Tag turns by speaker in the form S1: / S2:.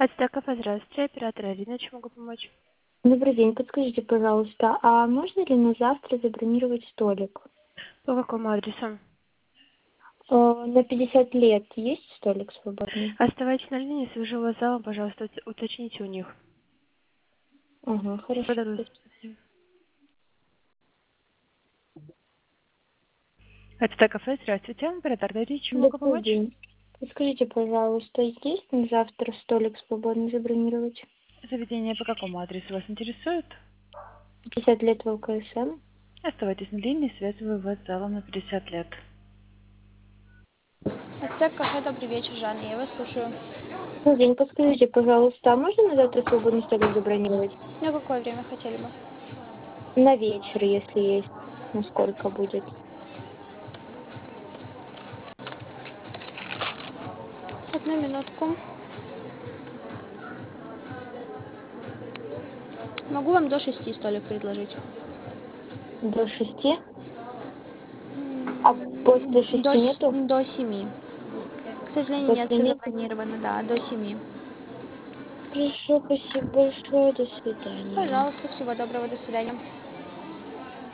S1: Ацтеков, здравствуйте. Оператор Алина, чем могу помочь?
S2: Добрый день, подскажите, пожалуйста, а можно ли на завтра забронировать столик?
S1: По какому адресу?
S2: На 50 лет есть столик свободный?
S1: Оставайтесь на линии, свяжу вас с залом, пожалуйста, уточните у них.
S2: Ага, хорошо.
S1: Пожалуйста. Ацтеков, здравствуйте. Оператор Алина, чем могу
S2: Добрый
S1: помочь?
S2: день. Подскажите, пожалуйста, есть на завтра столик свободный забронировать?
S1: Заведение по какому адресу вас интересует?
S2: 50 лет в ЛКСМ.
S1: Оставайтесь на линии, связываю вас с залом на 50 лет.
S3: Ацтек кафе, добрый вечер, Жанна, я вас слушаю.
S2: Добрый день, подскажите, пожалуйста, а можно на завтра свободный столик забронировать?
S3: На какое время хотели бы?
S2: На вечер, если есть. Насколько будет?
S3: Одну минутку. Могу вам до 6 столик предложить.
S2: До 6? А после 6 нету?
S3: До 7. К сожалению, нет,
S2: После
S3: все
S2: нету?
S3: забронировано, да, до 7.
S2: Хорошо, спасибо большое, до свидания.
S3: Пожалуйста, всего доброго, до свидания.